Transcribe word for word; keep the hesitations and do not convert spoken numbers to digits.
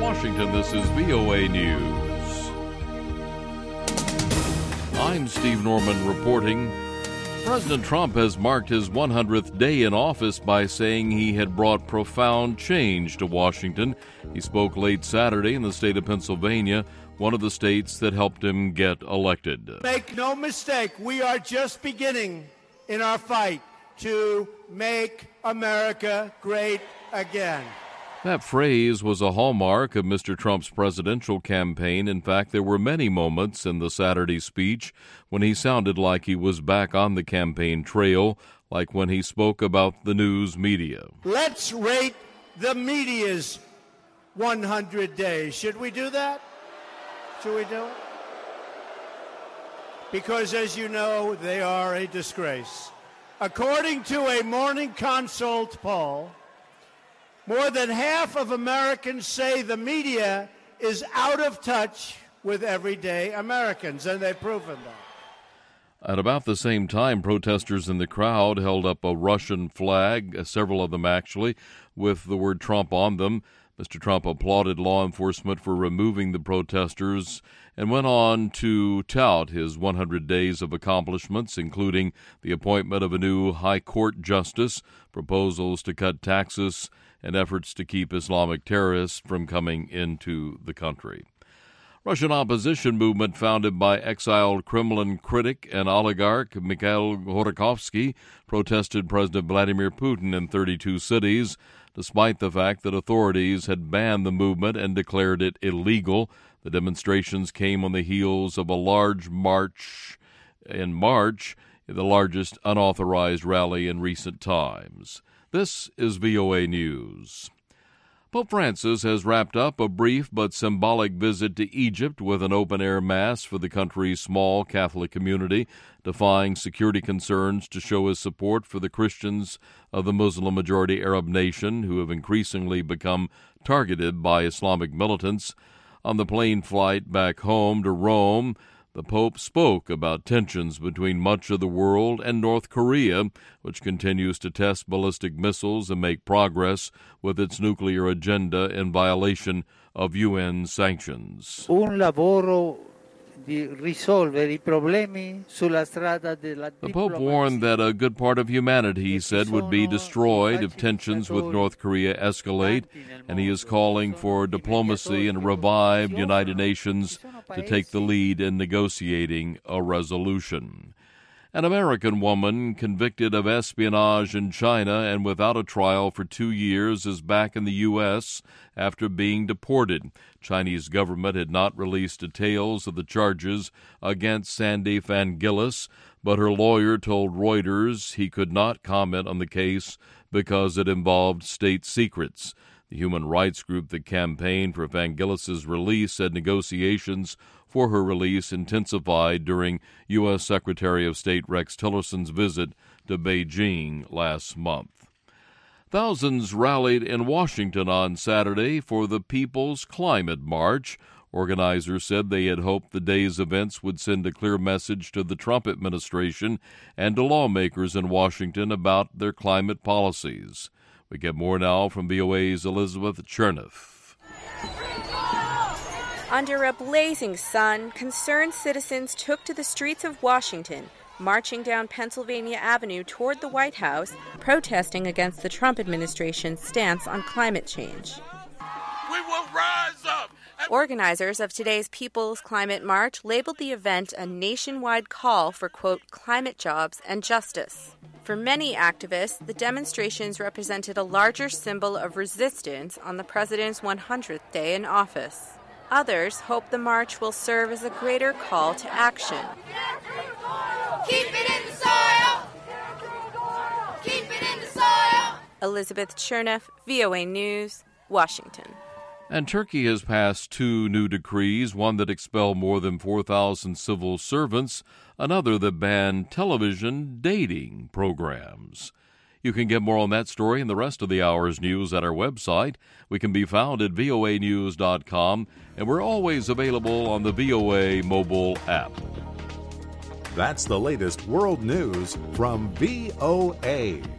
Washington, this is V O A News. I'm Steve Norman reporting. President Trump has marked his one hundredth day in office by saying he had brought profound change to Washington. He spoke late Saturday in the state of Pennsylvania, one of the states that helped him get elected. Make no mistake, we are just beginning in our fight to make America great again. That phrase was a hallmark of Mister Trump's presidential campaign. In fact, there were many moments in the Saturday speech when he sounded like he was back on the campaign trail, like when he spoke about the news media. Let's rate the media's one hundred days. Should we do that? Should we do it? Because, as you know, they are a disgrace. According to a Morning Consult poll, more than half of Americans say the media is out of touch with everyday Americans, and they've proven that. At about the same time, protesters in the crowd held up a Russian flag, several of them actually, with the word Trump on them. Mister Trump applauded law enforcement for removing the protesters and went on to tout his one hundred days of accomplishments, including the appointment of a new high court justice, proposals to cut taxes, and efforts to keep Islamic terrorists from coming into the country. Russian opposition movement founded by exiled Kremlin critic and oligarch Mikhail Khodorkovsky protested President Vladimir Putin in thirty-two cities, despite the fact that authorities had banned the movement and declared it illegal. The demonstrations came on the heels of a large march in March, the largest unauthorized rally in recent times. This is V O A News. Pope Francis has wrapped up a brief but symbolic visit to Egypt with an open-air mass for the country's small Catholic community, defying security concerns to show his support for the Christians of the Muslim-majority Arab nation who have increasingly become targeted by Islamic militants. On the plane flight back home to Rome, the Pope spoke about tensions between much of the world and North Korea, which continues to test ballistic missiles and make progress with its nuclear agenda in violation of U N sanctions. Un lavoro di risolvere I problemi sulla strada della The Pope warned that a good part of humanity, he said, would be destroyed if tensions with North Korea escalate, and he is calling for diplomacy and a revived United Nations to take the lead in negotiating a resolution. An American woman convicted of espionage in China and without a trial for two years is back in the U S after being deported. Chinese government had not released details of the charges against Sandy Fangillis, but her lawyer told Reuters he could not comment on the case because it involved state secrets. The human rights group that campaigned for Fangillis's release said negotiations for her release intensified during U S Secretary of State Rex Tillerson's visit to Beijing last month. Thousands rallied in Washington on Saturday for the People's Climate March. Organizers said they had hoped the day's events would send a clear message to the Trump administration and to lawmakers in Washington about their climate policies. We get more now from V O A's Elizabeth Chernoff. Under a blazing sun, concerned citizens took to the streets of Washington, marching down Pennsylvania Avenue toward the White House, protesting against the Trump administration's stance on climate change. We will rise up. Organizers of today's People's Climate March labeled the event a nationwide call for, quote, climate jobs and justice. For many activists, the demonstrations represented a larger symbol of resistance on the president's one hundredth day in office. Others hope the march will serve as a greater call to action. Keep it in the soil! Keep it in the soil! Elizabeth Chernoff, V O A News, Washington. And Turkey has passed two new decrees, one that expelled more than four thousand civil servants, another that banned television dating programs. You can get more on that story and the rest of the hour's news at our website. We can be found at V O A news dot com, and we're always available on the V O A mobile app. That's the latest world news from V O A.